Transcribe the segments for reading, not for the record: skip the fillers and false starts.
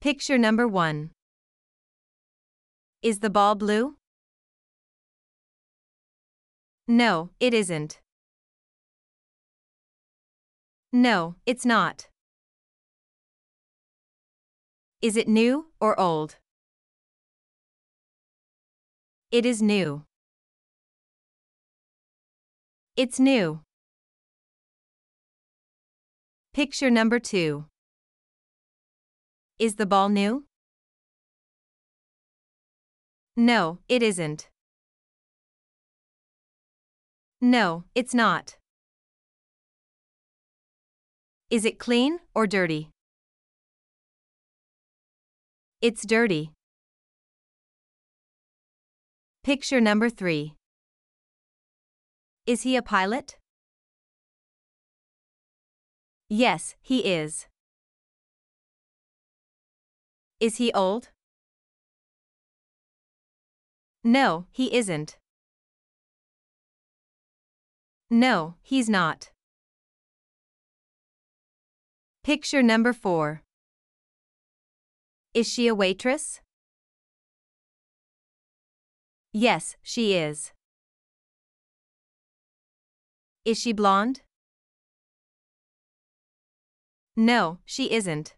Picture number 1. Is the ball blue? No, it isn't. No, it's not. Is it new or old? It is new. It's new. Picture number 2. Is the ball new? No, it isn't. No, it's not. Is it clean or dirty? It's dirty. Picture number 3. Is he a pilot? Yes, he is. Is he old? No, he isn't. No, he's not. Picture number 4. Is she a waitress? Yes, she is. Is she blonde? No, she isn't.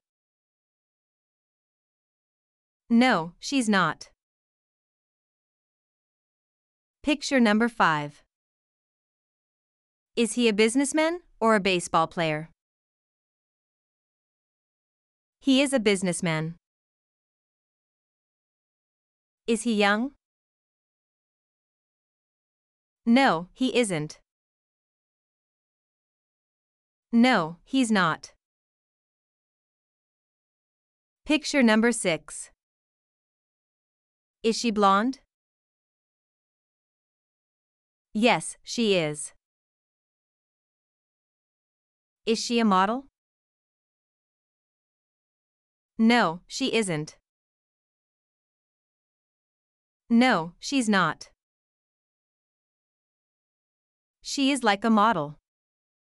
No, she's not. Picture number 5. Is he a businessman or a baseball player? He is a businessman. Is he young? No, he isn't. No, he's not. Picture number 6. Is she blonde? Yes, she is. Is she a model? No, she isn't. No, she's not. She is like a model.